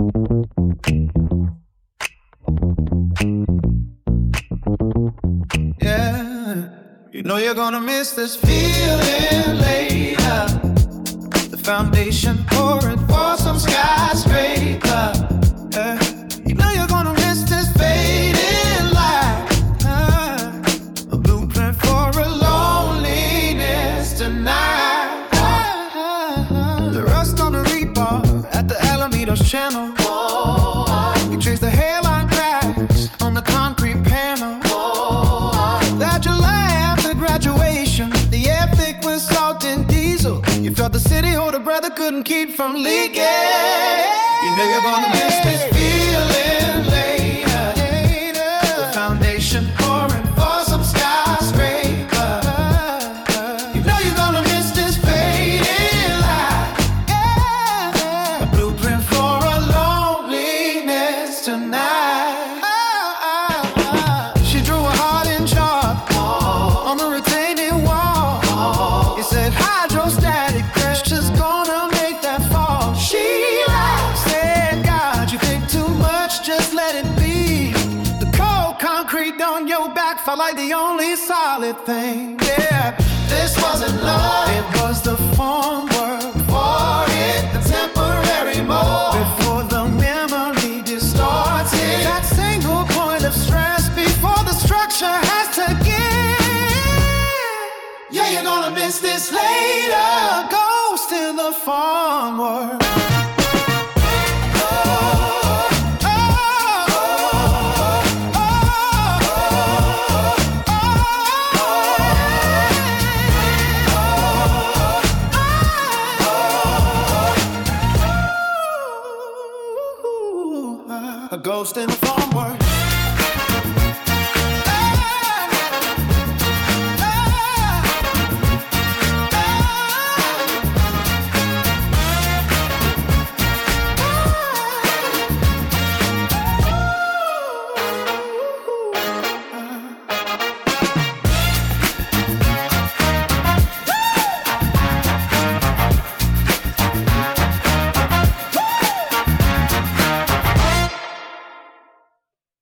Yeah, you know you're gonna miss this feeling later. The foundation pouring for some skyscraper. Yeah, you know you're gonna miss this fading light. A blueprint for a loneliness tonight. The rust on the rebar at the Alameda's channel. You trace the hairline cracks on the concrete panel. That July after graduation, the air thick with salt and diesel. You felt the city hold a breath that couldn't keep from leaking. You know you're gonna miss this feeling later. The foundation pouring for some skyscraper. You know you're gonna miss this fading light. A blueprint for a loneliness tonight. She drew a heart in chalk on the retaining wall. It said hydrostatic pressure's gonna make that fall. She laughed, said, God, you think too much, just let it be. The cold concrete on your back felt like the only solid thing. Yeah, this wasn't love, it was the form work. For it, the temporary mold. Before the memory distorts it. That single point of stress before the structure has to give. Yeah, you're gonna miss this later. Ghost in the farm work. A ghost in the farm work.